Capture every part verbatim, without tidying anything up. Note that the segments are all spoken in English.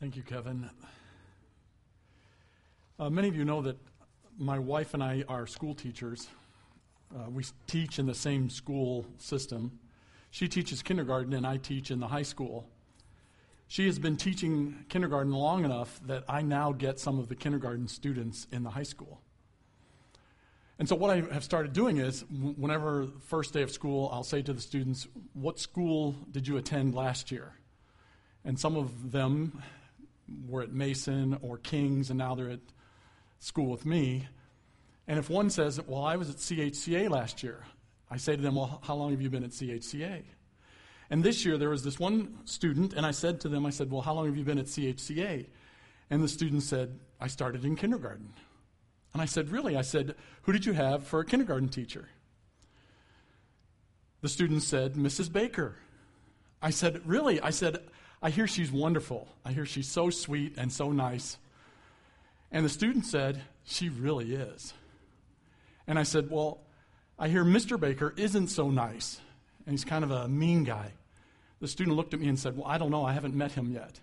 Thank you, Kevin. Uh, many of you know that my wife and I are school teachers. Uh, we teach in the same school system. She teaches kindergarten and I teach in the high school. She has been teaching kindergarten long enough that I now get some of the kindergarten students in the high school. And so what I have started doing is, whenever first day of school, I'll say to the students, what school did you attend last year? And some of them were at Mason or King's, and now they're at school with me. And if one says, well, I was at C H C A last year, I say to them, well, how long have you been at C H C A? And this year there was this one student, and I said to them, I said, well, how long have you been at C H C A? And the student said, I started in kindergarten. And I said, really? I said, who did you have for a kindergarten teacher? The student said, Missus Baker. I said, really? I said, I hear she's wonderful. I hear she's so sweet and so nice. And the student said, she really is. And I said, well, I hear Mister Baker isn't so nice, and he's kind of a mean guy. The student looked at me and said, well, I don't know. I haven't met him yet.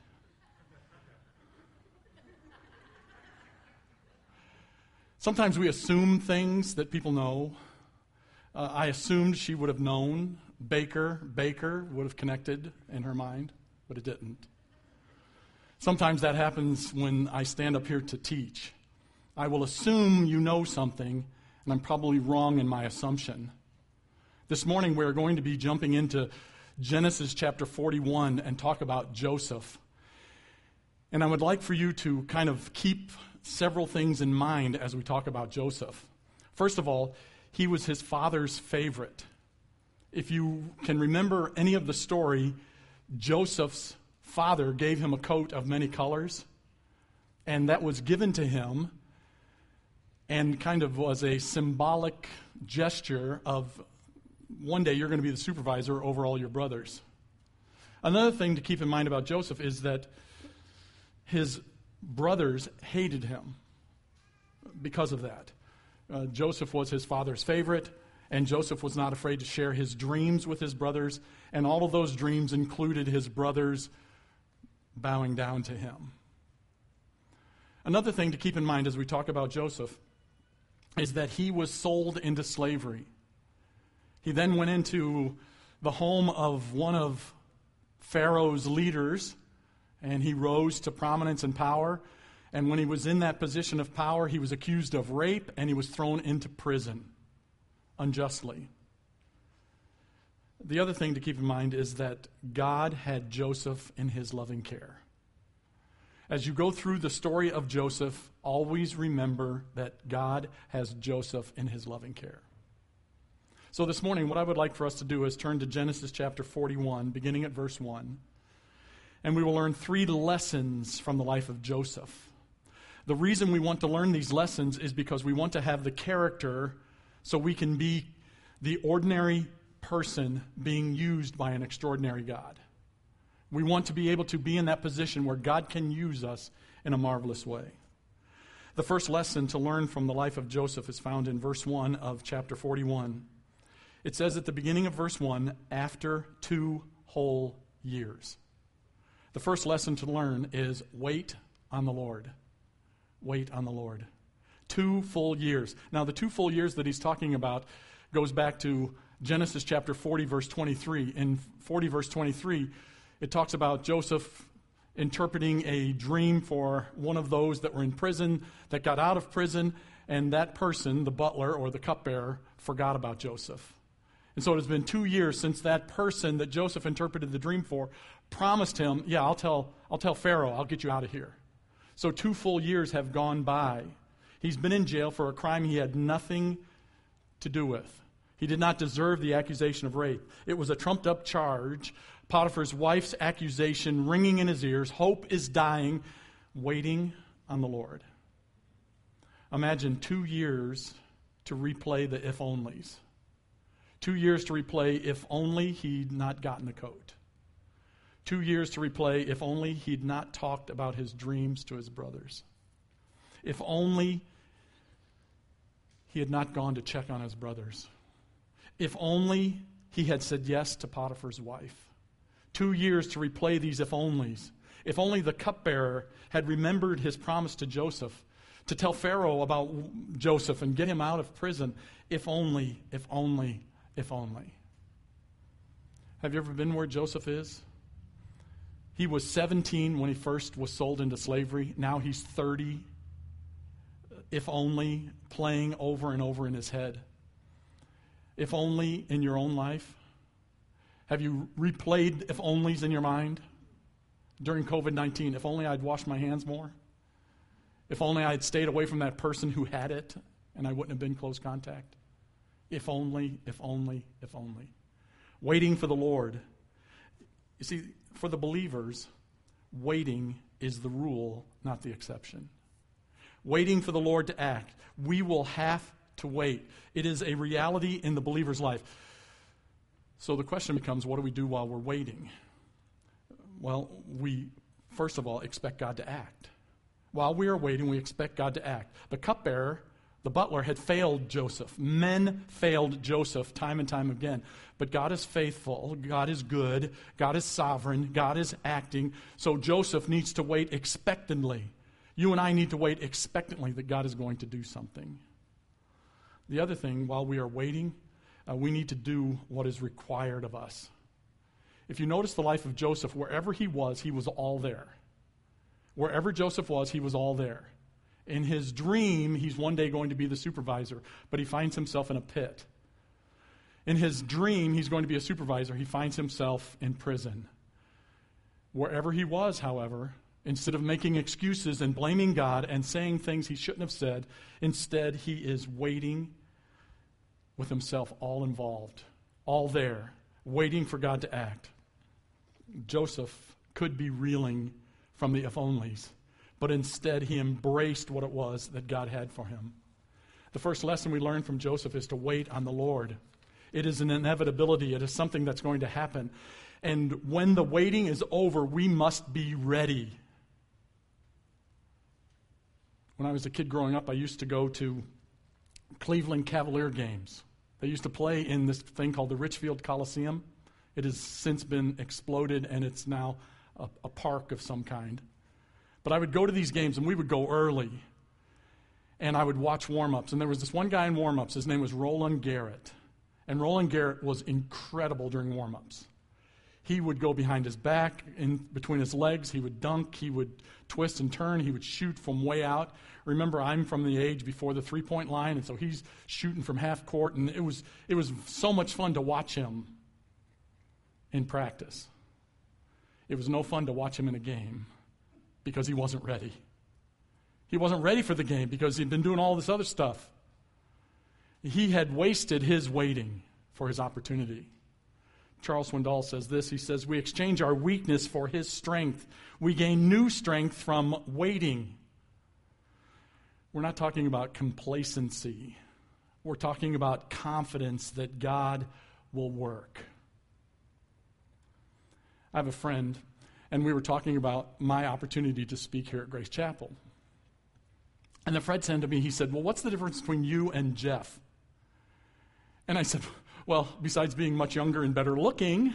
Sometimes we assume things that people know. Uh, I assumed she would have known. Baker, Baker would have connected in her mind, but it didn't. Sometimes that happens when I stand up here to teach. I will assume you know something, and I'm probably wrong in my assumption. This morning we're going to be jumping into Genesis chapter forty-one and talk about Joseph. And I would like for you to kind of keep several things in mind as we talk about Joseph. First of all, he was his father's favorite. If you can remember any of the story, Joseph's father gave him a coat of many colors, and that was given to him and kind of was a symbolic gesture of one day you're going to be the supervisor over all your brothers. Another thing to keep in mind about Joseph is that his brothers hated him because of that. Uh, Joseph was his father's favorite, and Joseph was not afraid to share his dreams with his brothers, and all of those dreams included his brothers bowing down to him. Another thing to keep in mind as we talk about Joseph is that he was sold into slavery. He then went into the home of one of Pharaoh's leaders, and he rose to prominence and power. And when he was in that position of power, he was accused of rape, and he was thrown into prison unjustly. The other thing to keep in mind is that God had Joseph in his loving care. As you go through the story of Joseph, always remember that God has Joseph in his loving care. So this morning, what I would like for us to do is turn to Genesis chapter forty-one, beginning at verse one. And we will learn three lessons from the life of Joseph. The reason we want to learn these lessons is because we want to have the character so we can be the ordinary person being used by an extraordinary God. We want to be able to be in that position where God can use us in a marvelous way. The first lesson to learn from the life of Joseph is found in verse one of chapter forty-one. It says at the beginning of verse one, after two whole years. The first lesson to learn is wait on the Lord. Wait on the Lord. Two full years. Now, the two full years that he's talking about goes back to Genesis chapter forty, verse twenty-three. In forty, verse twenty-three, it talks about Joseph interpreting a dream for one of those that were in prison, that got out of prison, and that person, the butler or the cupbearer, forgot about Joseph. And so it has been two years since that person that Joseph interpreted the dream for promised him, yeah, I'll tell, I'll tell Pharaoh, I'll get you out of here. So two full years have gone by. He's been in jail for a crime he had nothing to do with. He did not deserve the accusation of rape. It was a trumped-up charge. Potiphar's wife's accusation ringing in his ears. Hope is dying, waiting on the Lord. Imagine two years to replay the if-onlys. Two years to replay if only he'd not gotten the coat. Two years to replay if only he'd not talked about his dreams to his brothers. If only he had not gone to check on his brothers. If only he had said yes to Potiphar's wife. Two years to replay these if-onlys. If only the cupbearer had remembered his promise to Joseph, to tell Pharaoh about Joseph and get him out of prison. If only, if only, if only. Have you ever been where Joseph is? He was seventeen when he first was sold into slavery. Now he's thirty. If only, playing over and over in his head. If only in your own life. Have you replayed if onlys in your mind during covid nineteen? If only I'd washed my hands more. If only I'd stayed away from that person who had it and I wouldn't have been close contact. If only, if only, if only. Waiting for the Lord. You see, for the believers, waiting is the rule, not the exception. Waiting for the Lord to act. We will have to wait. It is a reality in the believer's life. So the question becomes, what do we do while we're waiting? Well, we, first of all, expect God to act. While we are waiting, we expect God to act. The cupbearer, the butler, had failed Joseph. Men failed Joseph time and time again. But God is faithful. God is good. God is sovereign. God is acting. So Joseph needs to wait expectantly. You and I need to wait expectantly that God is going to do something. The other thing, while we are waiting, uh, we need to do what is required of us. If you notice the life of Joseph, wherever he was, he was all there. Wherever Joseph was, he was all there. In his dream, he's one day going to be the supervisor, but he finds himself in a pit. In his dream, he's going to be a supervisor. He finds himself in prison. Wherever he was, however, instead of making excuses and blaming God and saying things he shouldn't have said, instead he is waiting with himself all involved, all there, waiting for God to act. Joseph could be reeling from the if-onlys, but instead he embraced what it was that God had for him. The first lesson we learn from Joseph is to wait on the Lord. It is an inevitability. It is something that's going to happen. And when the waiting is over, we must be ready. When I was a kid growing up, I used to go to Cleveland Cavalier games. They used to play in this thing called the Richfield Coliseum. It has since been exploded, and it's now a, a park of some kind. But I would go to these games, and we would go early, and I would watch warm-ups. And there was this one guy in warm-ups. His name was Roland Garrett. And Roland Garrett was incredible during warm-ups. He would go behind his back, in between his legs. He would dunk. He would twist and turn. He would shoot from way out. Remember, I'm from the age before the three-point line, and so he's shooting from half court. And it was it was so much fun to watch him in practice. It was no fun to watch him in a game because he wasn't ready. He wasn't ready for the game because he'd been doing all this other stuff. He had wasted his waiting for his opportunity. Charles Swindoll says this. He says, we exchange our weakness for his strength. We gain new strength from waiting. We're not talking about complacency. We're talking about confidence that God will work. I have a friend, and we were talking about my opportunity to speak here at Grace Chapel. And then Fred said to me, he said, well, what's the difference between you and Jeff? And I said, well, besides being much younger and better looking,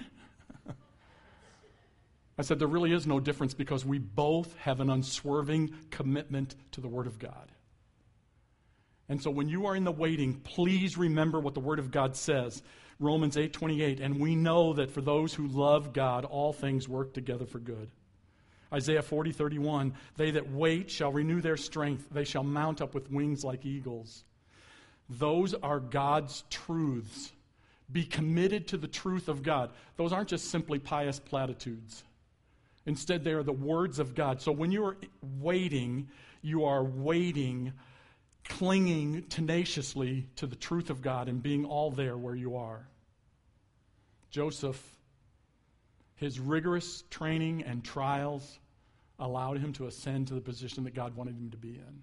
I said, there really is no difference because we both have an unswerving commitment to the Word of God. And so when you are in the waiting, please remember what the Word of God says. Romans eight twenty-eight, and we know that for those who love God, all things work together for good. Isaiah forty thirty-one, they that wait shall renew their strength. They shall mount up with wings like eagles. Those are God's truths. Be committed to the truth of God. Those aren't just simply pious platitudes. Instead, they are the words of God. So when you are waiting, you are waiting, clinging tenaciously to the truth of God and being all there where you are. Joseph, his rigorous training and trials allowed him to ascend to the position that God wanted him to be in.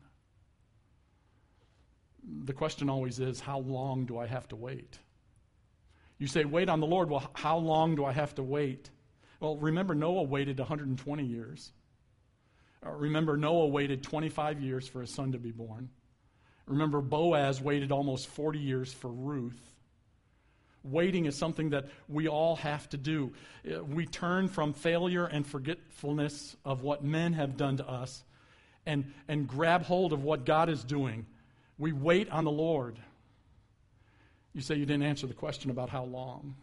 The question always is, how long do I have to wait? You say, wait on the Lord. Well, how long do I have to wait? Well, remember Noah waited one hundred twenty years. Uh, remember Noah waited twenty-five years for his son to be born. Remember Boaz waited almost forty years for Ruth. Waiting is something that we all have to do. We turn from failure and forgetfulness of what men have done to us and, and grab hold of what God is doing. We wait on the Lord. You say you didn't answer the question about how long.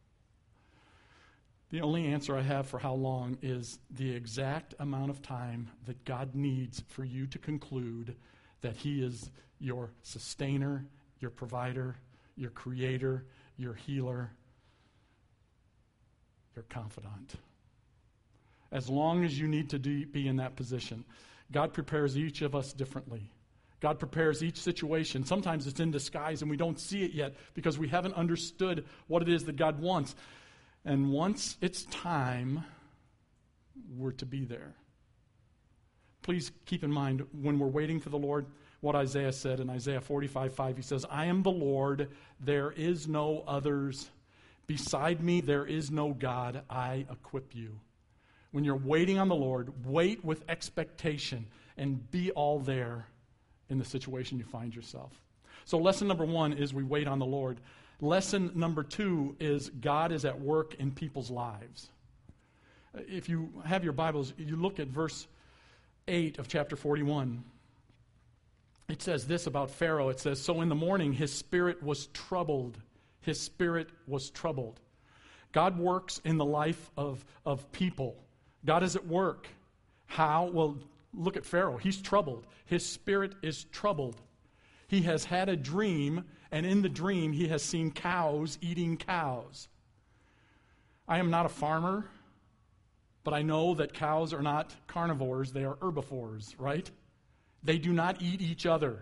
The only answer I have for how long is the exact amount of time that God needs for you to conclude that He is your sustainer, your provider, your creator, your healer, your confidant. As long as you need to be in that position. God prepares each of us differently. God prepares each situation. Sometimes it's in disguise and we don't see it yet because we haven't understood what it is that God wants. And once it's time, we're to be there. Please keep in mind, when we're waiting for the Lord, what Isaiah said in Isaiah forty-five five. He says, I am the Lord, there is no others. Beside me, there is no God. I equip you. When you're waiting on the Lord, wait with expectation and be all there in the situation you find yourself. So lesson number one is we wait on the Lord. Lesson number two is God is at work in people's lives. If you have your Bibles, you look at verse eight of chapter forty-one. It says this about Pharaoh. It says, so in the morning his spirit was troubled. His spirit was troubled. God works in the life of, of people. God is at work. How? Well, look at Pharaoh. He's troubled. His spirit is troubled. He has had a dream, and in the dream he has seen cows eating cows. I am not a farmer, but I know that cows are not carnivores, they are herbivores, right? They do not eat each other.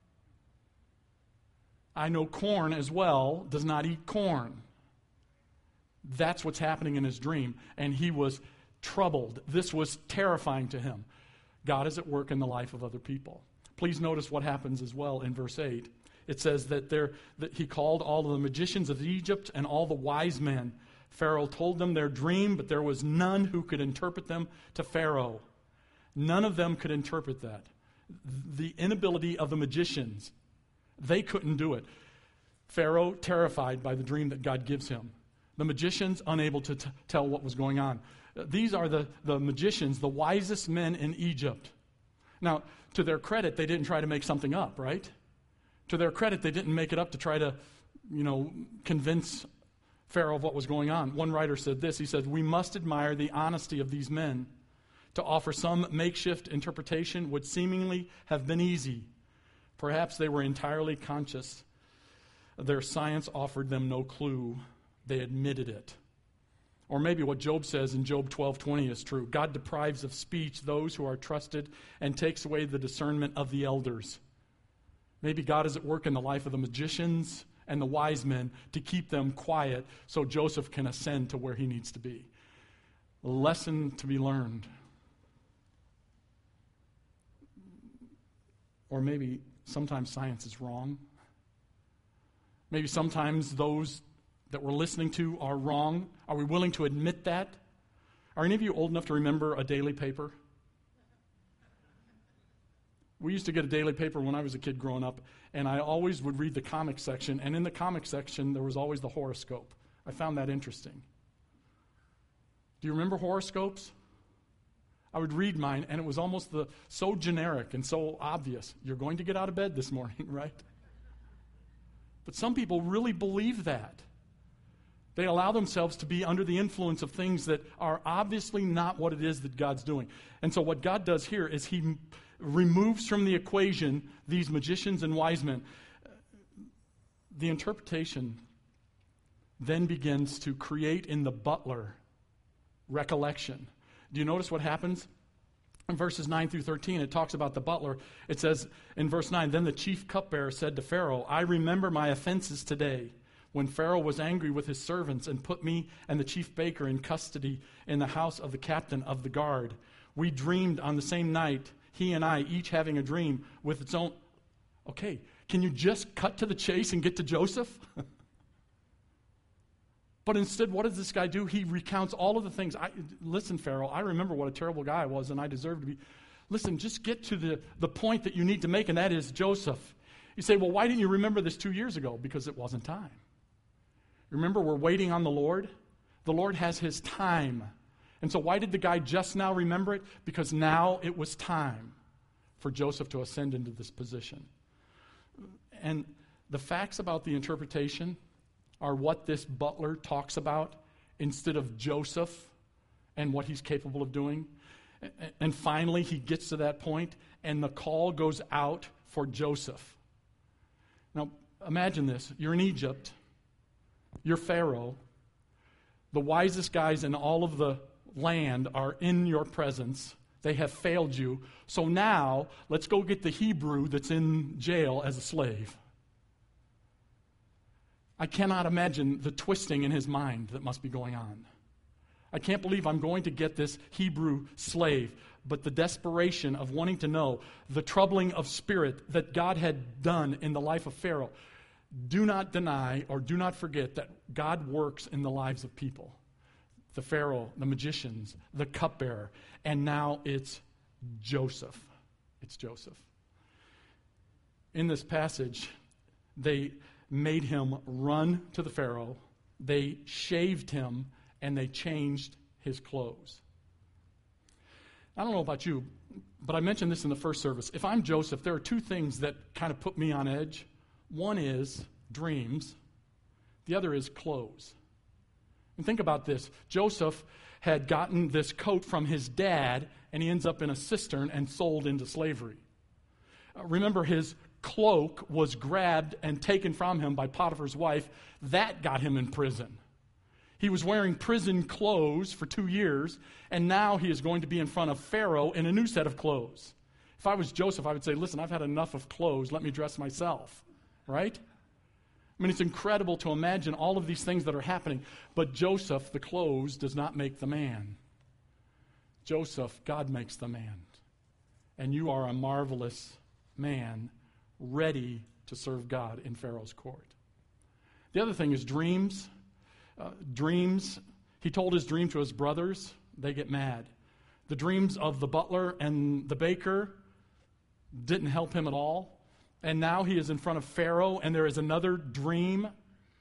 I know corn as well does not eat corn. That's what's happening in his dream, and he was troubled. This was terrifying to him. God is at work in the life of other people. Please notice what happens as well in verse eight. It says that, there, that he called all of the magicians of Egypt and all the wise men. Pharaoh told them their dream, but there was none who could interpret them to Pharaoh. None of them could interpret that. The inability of the magicians, they couldn't do it. Pharaoh, terrified by the dream that God gives him. The magicians, unable to t- tell what was going on. These are the, the magicians, the wisest men in Egypt. Now, to their credit, they didn't try to make something up, right? To their credit, they didn't make it up to try to, you know, convince Pharaoh of what was going on. One writer said this. He said, we must admire the honesty of these men. To offer some makeshift interpretation would seemingly have been easy. Perhaps they were entirely conscious. Their science offered them no clue. They admitted it. Or maybe what Job says in Job twelve twenty is true. God deprives of speech those who are trusted and takes away the discernment of the elders. Maybe God is at work in the life of the magicians and the wise men to keep them quiet so Joseph can ascend to where he needs to be. A lesson to be learned. Or maybe sometimes science is wrong. Maybe sometimes those that we're listening to are wrong. Are we willing to admit that? Are any of you old enough to remember a daily paper? We used to get a daily paper when I was a kid growing up, and I always would read the comic section, and in the comic section there was always the horoscope. I found that interesting. Do you remember horoscopes? I would read mine, and it was almost the so generic and so obvious. You're going to get out of bed this morning, right? But some people really believe that. They allow themselves to be under the influence of things that are obviously not what it is that God's doing. And so what God does here is he m- removes from the equation these magicians and wise men. The interpretation then begins to create in the butler recollection. Do you notice what happens? In verses nine through thirteen, it talks about the butler. It says in verse nine, then the chief cupbearer said to Pharaoh, I remember my offenses today, when Pharaoh was angry with his servants and put me and the chief baker in custody in the house of the captain of the guard. We dreamed on the same night, he and I, each having a dream with its own... Okay, can you just cut to the chase and get to Joseph? But instead, what does this guy do? He recounts all of the things. I, listen, Pharaoh, I remember what a terrible guy I was, and I deserve to be... Listen, just get to the, the point that you need to make, and that is Joseph. You say, well, why didn't you remember this two years ago? Because it wasn't time. Remember, we're waiting on the Lord. The Lord has his time. And so why did the guy just now remember it? Because now it was time for Joseph to ascend into this position. And the facts about the interpretation are what this butler talks about instead of Joseph and what he's capable of doing. And finally, he gets to that point, and the call goes out for Joseph. Now, imagine this. You're in Egypt. You're Pharaoh. The wisest guys in all of the land are in your presence. They have failed you. So now, let's go get the Hebrew that's in jail as a slave. I cannot imagine the twisting in his mind that must be going on. I can't believe I'm going to get this Hebrew slave, but the desperation of wanting to know, the troubling of spirit that God had done in the life of Pharaoh. Do not deny or do not forget that God works in the lives of people. The Pharaoh, the magicians, the cupbearer, and now it's Joseph. It's Joseph. In this passage, they made him run to the Pharaoh, they shaved him, and they changed his clothes. I don't know about you, but I mentioned this in the first service. If I'm Joseph, there are two things that kind of put me on edge. One is dreams. The other is clothes. And think about this. Joseph had gotten this coat from his dad, and he ends up in a cistern and sold into slavery. Uh, remember, his cloak was grabbed and taken from him by Potiphar's wife. That got him in prison. He was wearing prison clothes for two years, and now he is going to be in front of Pharaoh in a new set of clothes. If I was Joseph, I would say, listen, I've had enough of clothes. Let me dress myself. Right? I mean, it's incredible to imagine all of these things that are happening. But Joseph, the clothes, does not make the man. Joseph, God makes the man. And you are a marvelous man, ready to serve God in Pharaoh's court. The other thing is dreams. Uh, dreams, he told his dream to his brothers. They get mad. The dreams of the butler and the baker didn't help him at all. And now he is in front of Pharaoh, and there is another dream.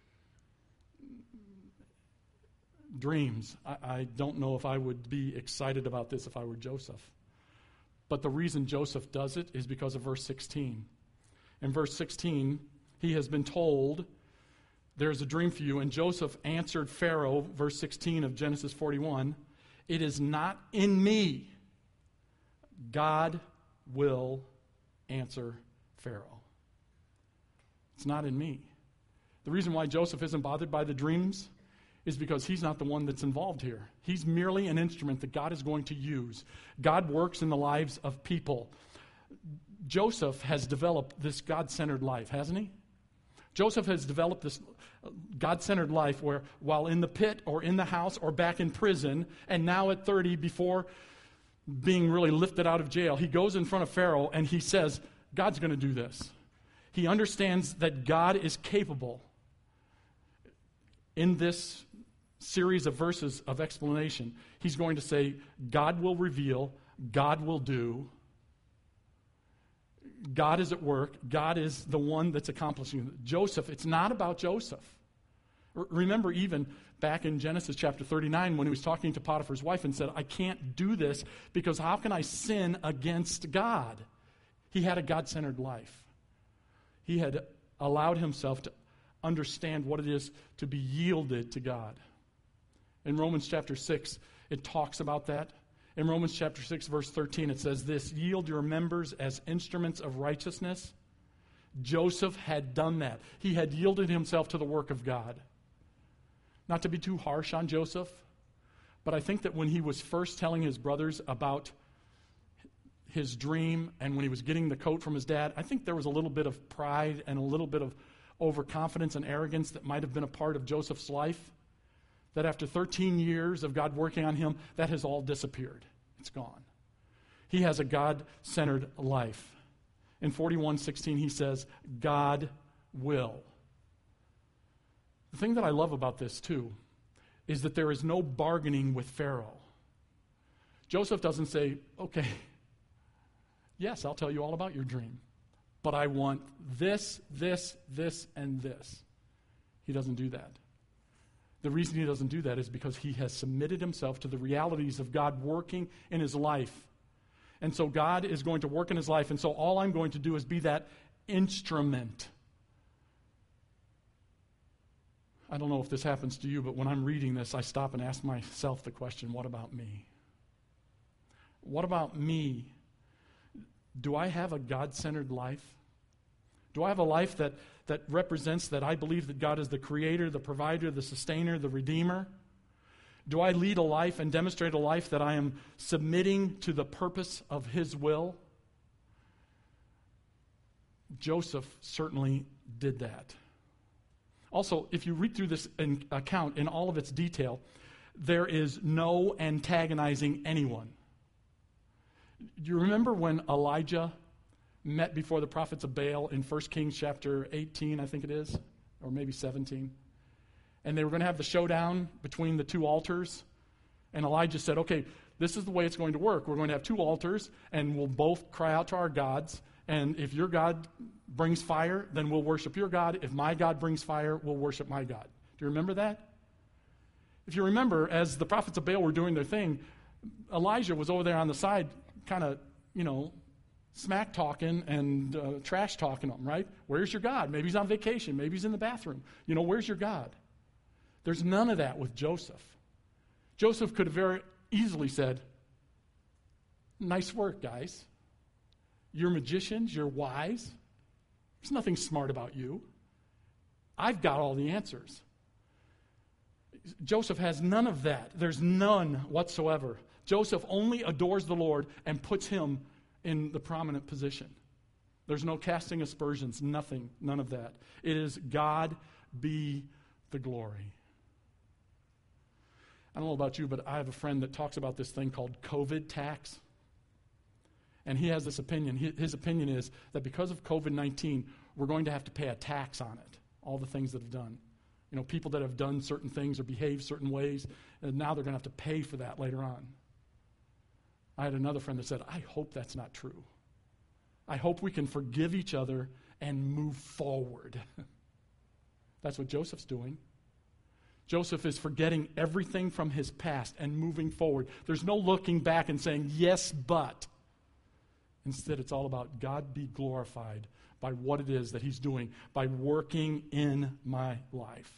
Dreams. I, I don't know if I would be excited about this if I were Joseph. But the reason Joseph does it is because of verse sixteen. In verse sixteen, he has been told, there's a dream for you. And Joseph answered Pharaoh, verse sixteen of Genesis forty-one, it is not in me. God will answer Pharaoh. It's not in me. The reason why Joseph isn't bothered by the dreams is because he's not the one that's involved here. He's merely an instrument that God is going to use. God works in the lives of people. Joseph has developed this God-centered life, hasn't he? Joseph has developed this God-centered life where while in the pit or in the house or back in prison, and now at thirty, before being really lifted out of jail, he goes in front of Pharaoh and he says, God's going to do this. He understands that God is capable. In this series of verses of explanation, he's going to say, God will reveal, God will do. God is at work. God is the one that's accomplishing it. Joseph, it's not about Joseph. R- remember even back in Genesis chapter thirty-nine when he was talking to Potiphar's wife and said, I can't do this because how can I sin against God? He had a God-centered life. He had allowed himself to understand what it is to be yielded to God. In Romans chapter six, it talks about that. In Romans chapter six, verse thirteen, it says this, yield your members as instruments of righteousness. Joseph had done that. He had yielded himself to the work of God. Not to be too harsh on Joseph, but I think that when he was first telling his brothers about his dream and when he was getting the coat from his dad, I think there was a little bit of pride and a little bit of overconfidence and arrogance that might have been a part of Joseph's life. That after thirteen years of God working on him, that has all disappeared. It's gone. He has a God-centered life. In forty-one sixteen, he says, God will. The thing that I love about this, too, is that there is no bargaining with Pharaoh. Joseph doesn't say, okay, yes, I'll tell you all about your dream, but I want this, this, this, and this. He doesn't do that. The reason he doesn't do that is because he has submitted himself to the realities of God working in his life. And so God is going to work in his life, and so all I'm going to do is be that instrument. I don't know if this happens to you, but when I'm reading this, I stop and ask myself the question, what about me? What about me? Do I have a God-centered life? Do I have a life that, that represents that I believe that God is the creator, the provider, the sustainer, the redeemer? Do I lead a life and demonstrate a life that I am submitting to the purpose of his will? Joseph certainly did that. Also, if you read through this in, account in all of its detail, there is no antagonizing anyone. Do you remember when Elijah met before the prophets of Baal in First Kings chapter eighteen, I think it is, or maybe seventeen? And they were going to have the showdown between the two altars. And Elijah said, okay, this is the way it's going to work. We're going to have two altars, and we'll both cry out to our gods. And if your God brings fire, then we'll worship your God. If my God brings fire, we'll worship my God. Do you remember that? If you remember, as the prophets of Baal were doing their thing, Elijah was over there on the side kind of, you know, smack talking and uh, trash talking them, right? Where's your God? Maybe he's on vacation. Maybe he's in the bathroom. You know, where's your God? There's none of that with Joseph. Joseph could have very easily said, nice work, guys. You're magicians. You're wise. There's nothing smart about you. I've got all the answers. Joseph has none of that. There's none whatsoever. Joseph only adores the Lord and puts him in the prominent position. There's no casting aspersions, nothing, none of that. It is God be the glory. I don't know about you, but I have a friend that talks about this thing called COVID tax. And he has this opinion. His opinion is that because of covid nineteen, we're going to have to pay a tax on it, all the things that have done. You know, people that have done certain things or behaved certain ways, and now they're going to have to pay for that later on. I had another friend that said, I hope that's not true. I hope we can forgive each other and move forward. That's what Joseph's doing. Joseph is forgetting everything from his past and moving forward. There's no looking back and saying, yes, but. Instead, it's all about God be glorified by what it is that he's doing, by working in my life.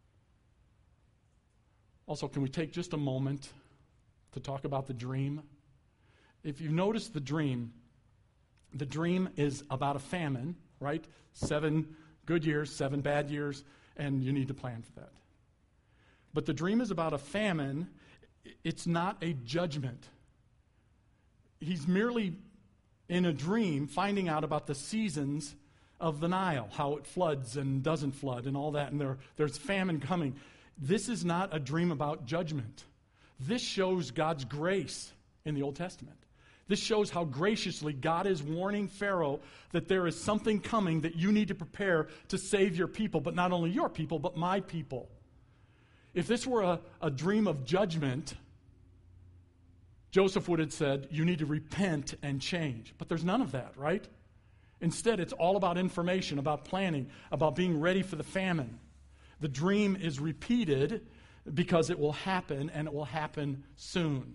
Also, can we take just a moment to talk about the dream? If you notice the dream, the dream is about a famine, right? Seven good years, seven bad years, and you need to plan for that. But the dream is about a famine. It's not a judgment. He's merely, in a dream, finding out about the seasons of the Nile, how it floods and doesn't flood and all that, and there, there's famine coming. This is not a dream about judgment. This shows God's grace in the Old Testament. This shows how graciously God is warning Pharaoh that there is something coming that you need to prepare to save your people, but not only your people, but my people. If this were a, a dream of judgment, Joseph would have said, you need to repent and change. But there's none of that, right? Instead, it's all about information, about planning, about being ready for the famine. The dream is repeated because it will happen, and it will happen soon.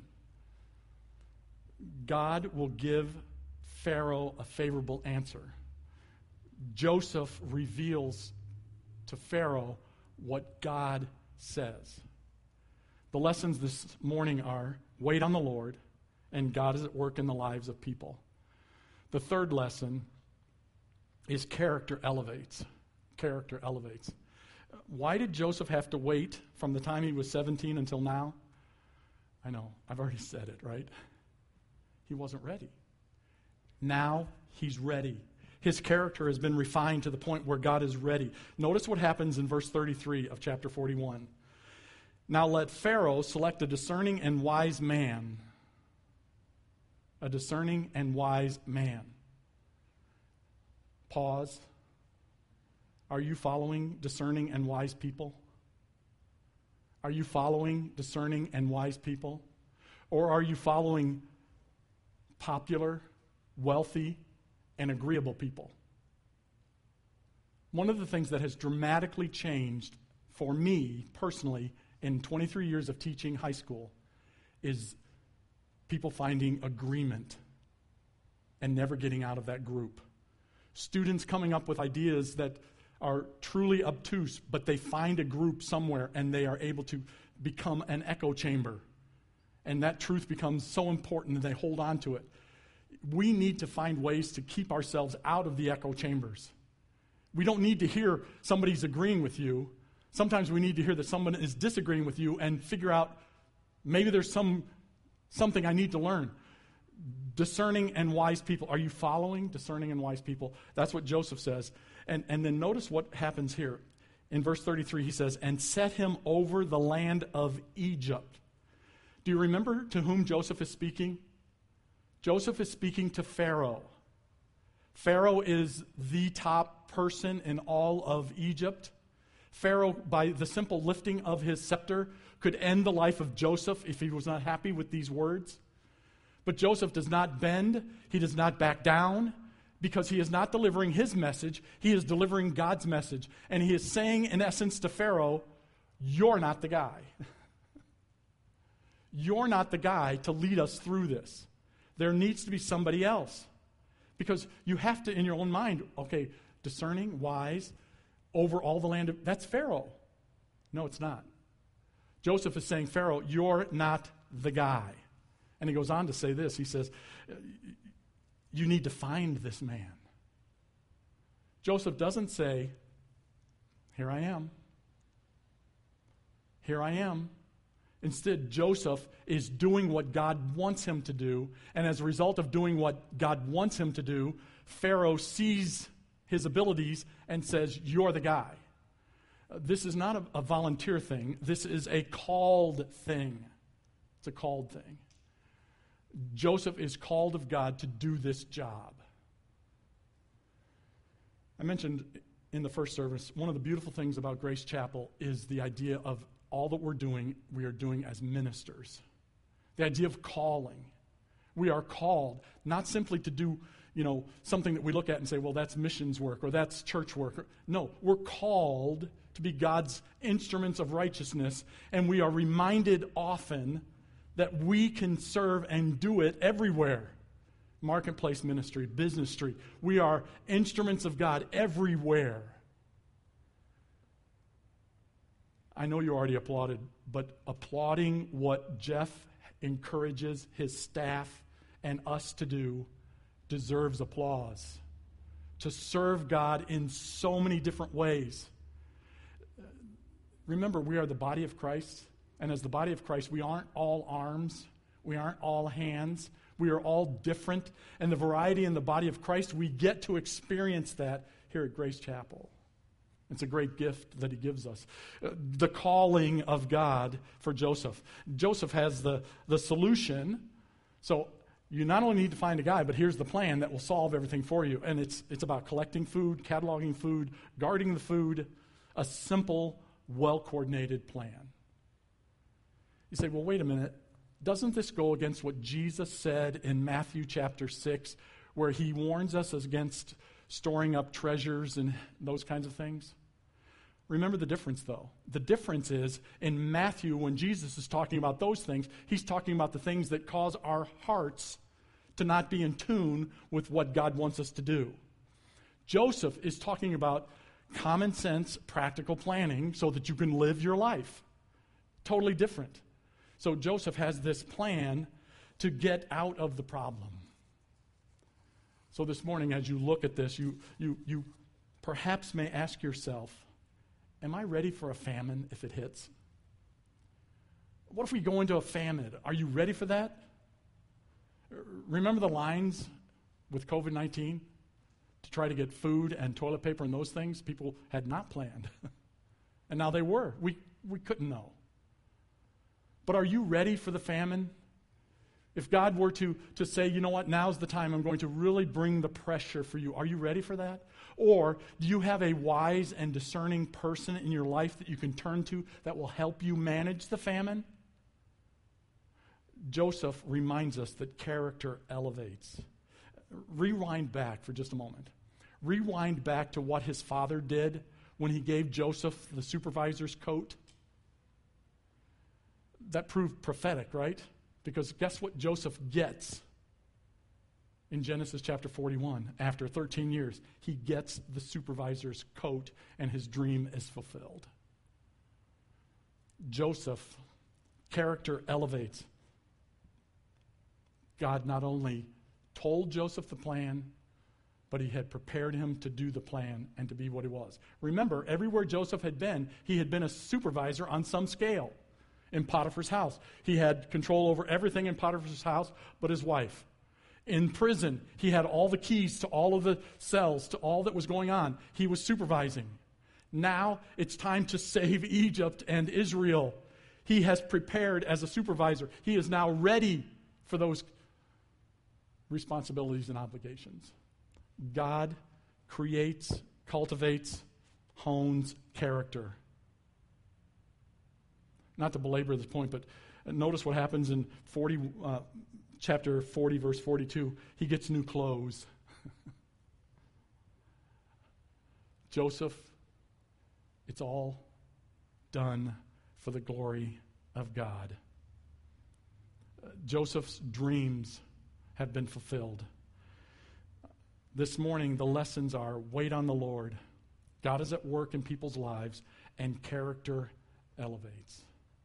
God will give Pharaoh a favorable answer. Joseph reveals to Pharaoh what God says. The lessons this morning are, wait on the Lord, and God is at work in the lives of people. The third lesson is character elevates. Character elevates. Why did Joseph have to wait from the time he was seventeen until now? I know, I've already said it, right? He wasn't ready. Now he's ready. His character has been refined to the point where God is ready. Notice what happens in verse thirty-three of chapter forty-one. Now let Pharaoh select a discerning and wise man. A discerning and wise man. Pause. Are you following discerning and wise people? Are you following discerning and wise people? Or are you following popular, wealthy, and agreeable people? One of the things that has dramatically changed for me personally in twenty-three years of teaching high school is people finding agreement and never getting out of that group. Students coming up with ideas that are truly obtuse, but they find a group somewhere and they are able to become an echo chamber. And that truth becomes so important and they hold on to it. We need to find ways to keep ourselves out of the echo chambers. We don't need to hear somebody's agreeing with you. Sometimes we need to hear that someone is disagreeing with you and figure out maybe there's some something I need to learn. Discerning and wise people. Are you following discerning and wise people? That's what Joseph says. And, and then notice what happens here. In verse thirty-three, he says, and set him over the land of Egypt. Do you remember to whom Joseph is speaking? Joseph is speaking to Pharaoh. Pharaoh is the top person in all of Egypt. Pharaoh, by the simple lifting of his scepter, could end the life of Joseph if he was not happy with these words. But Joseph does not bend. He does not back down because he is not delivering his message. He is delivering God's message. And he is saying, in essence, to Pharaoh, you're not the guy. You're not the guy to lead us through this. There needs to be somebody else. Because you have to, in your own mind, okay, discerning, wise, over all the land of, that's Pharaoh. No, it's not. Joseph is saying, Pharaoh, you're not the guy. And he goes on to say this. He says, you need to find this man. Joseph doesn't say, here I am. Here I am. Instead, Joseph is doing what God wants him to do. And as a result of doing what God wants him to do, Pharaoh sees his abilities and says, you're the guy. Uh, this is not a, a volunteer thing. This is a called thing. It's a called thing. Joseph is called of God to do this job. I mentioned in the first service, one of the beautiful things about Grace Chapel is the idea of all that we're doing, we are doing as ministers. The idea of calling. We are called not simply to do, you know, something that we look at and say, well, that's missions work or that's church work. No, we're called to be God's instruments of righteousness, and we are reminded often that we can serve and do it everywhere. Marketplace ministry, business street. We are instruments of God everywhere. I know you already applauded, but applauding what Jeff encourages his staff and us to do deserves applause. To serve God in so many different ways. Remember, we are the body of Christ. And as the body of Christ, we aren't all arms. We aren't all hands. We are all different. And the variety in the body of Christ, we get to experience that here at Grace Chapel. It's a great gift that he gives us. Uh, the calling of God for Joseph. Joseph has the, the solution. So you not only need to find a guy, but here's the plan that will solve everything for you. And it's, it's about collecting food, cataloging food, guarding the food, a simple, well-coordinated plan. You say, well, wait a minute. Doesn't this go against what Jesus said in Matthew chapter six, where he warns us against storing up treasures and those kinds of things? Remember the difference, though. The difference is, in Matthew, when Jesus is talking about those things, he's talking about the things that cause our hearts to not be in tune with what God wants us to do. Joseph is talking about common sense, practical planning so that you can live your life. Totally different. So Joseph has this plan to get out of the problem. So this morning, as you look at this, you, you, you perhaps may ask yourself, am I ready for a famine if it hits? What if we go into a famine? Are you ready for that? Remember the lines with covid nineteen to try to get food and toilet paper and those things? People had not planned. And now they were. We, we couldn't know. But are you ready for the famine? If God were to, to say, you know what, now's the time I'm going to really bring the pressure for you, are you ready for that? Or do you have a wise and discerning person in your life that you can turn to that will help you manage the famine? Joseph reminds us that character elevates. Rewind back for just a moment. Rewind back to what his father did when he gave Joseph the supervisor's coat? That proved prophetic, right? Because guess what Joseph gets in Genesis chapter forty-one? After thirteen years, he gets the supervisor's coat and his dream is fulfilled. Joseph, character elevates. God not only told Joseph the plan, but he had prepared him to do the plan and to be what he was. Remember, everywhere Joseph had been, he had been a supervisor on some scale. In Potiphar's house, he had control over everything in Potiphar's house but his wife. In prison, he had all the keys to all of the cells, to all that was going on. He was supervising. Now it's time to save Egypt and Israel. He has prepared as a supervisor. He is now ready for those responsibilities and obligations. God creates, cultivates, hones character. Not to belabor this point, but notice what happens in forty, uh, chapter forty, verse forty-two. He gets new clothes. Joseph, it's all done for the glory of God. Uh, Joseph's dreams have been fulfilled. This morning, the lessons are wait on the Lord. God is at work in people's lives, and character elevates.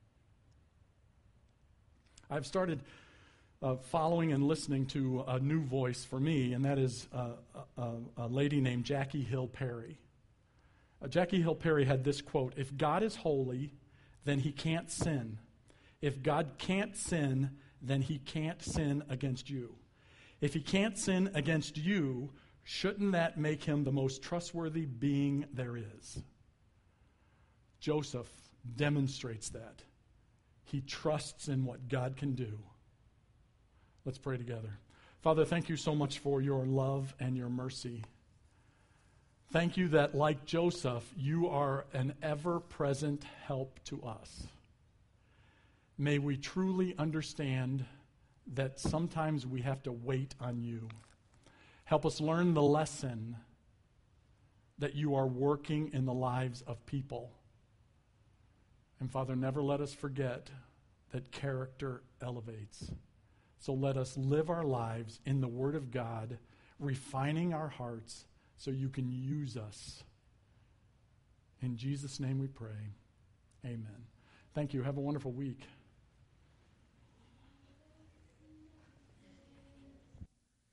I've started uh, following and listening to a new voice for me, and that is uh, a, a lady named Jackie Hill Perry. Uh, Jackie Hill Perry had this quote: "If God is holy, then he can't sin. If God can't sin, then he can't sin against you. If he can't sin against you, shouldn't that make him the most trustworthy being there is?" Joseph demonstrates that. He trusts in what God can do. Let's pray together. Father, thank you so much for your love and your mercy. Thank you that, like Joseph, you are an ever-present help to us. May we truly understand that sometimes we have to wait on you. Help us learn the lesson that you are working in the lives of people. And Father, never let us forget that character elevates. So let us live our lives in the Word of God, refining our hearts so you can use us. In Jesus' name we pray. Amen. Thank you. Have a wonderful week.